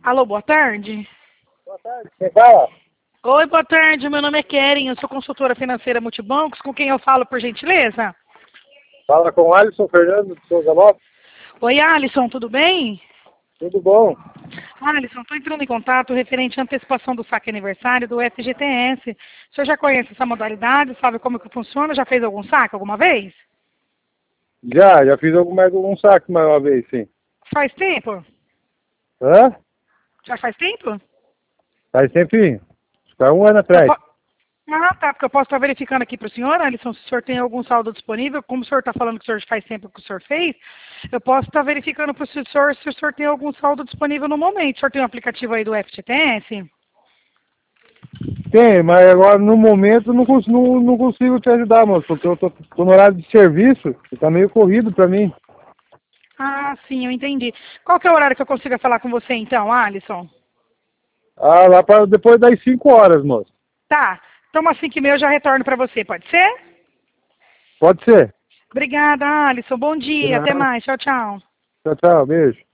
Alô, boa tarde. Boa tarde, você fala? Oi, boa tarde. Meu nome é Keren, eu sou consultora financeira Multibancos. Com quem eu falo, por gentileza? Fala com o Alisson Fernando de Souza Lopes. Oi, Alisson, tudo bem? Tudo bom? Alisson, estou entrando em contato referente à antecipação do saque aniversário do FGTS. O senhor já conhece essa modalidade? Sabe como que funciona? Já fez algum saque alguma vez? Já fiz mais algum saque mais uma vez, sim. Faz tempo? Hã? Já faz tempo? Faz tempinho. Está um ano Eu atrás. po- Ah, tá, porque eu posso estar verificando aqui para o senhor, Alisson, se o senhor tem algum saldo disponível. Como o senhor está falando que o senhor faz tempo que o senhor fez, eu posso estar verificando para o senhor se o senhor tem algum saldo disponível no momento. O senhor tem um aplicativo aí do FGTS? Tem, mas agora no momento não consigo te ajudar, moço, porque eu tô no horário de serviço e tá meio corrido pra mim. Ah, sim, eu entendi. Qual que é o horário que eu consiga falar com você então, Alisson? Ah, lá para depois das 5 horas, moço. Tá, então umas 5h30 eu já retorno para você, pode ser? Pode ser. Obrigada, Alisson. Bom De dia, até nada. mais. Tchau, tchau. Tchau, tchau, beijo.